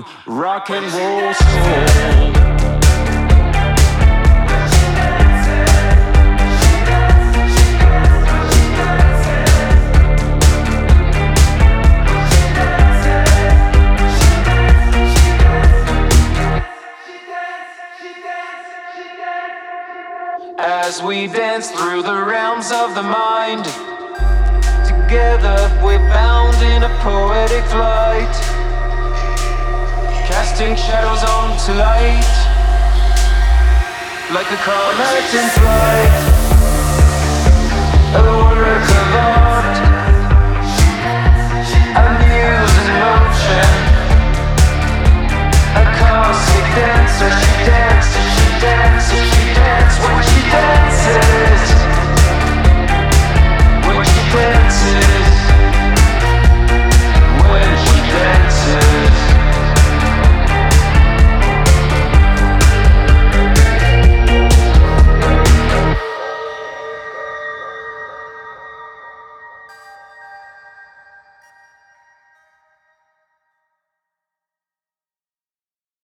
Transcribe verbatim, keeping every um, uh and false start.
rock and roll soul. As we dance through the realms of the mind, together we're bound in a poetic flight, casting shadows onto light, like a comet in flight, a work of art, a muse in motion, a cosmic dancer.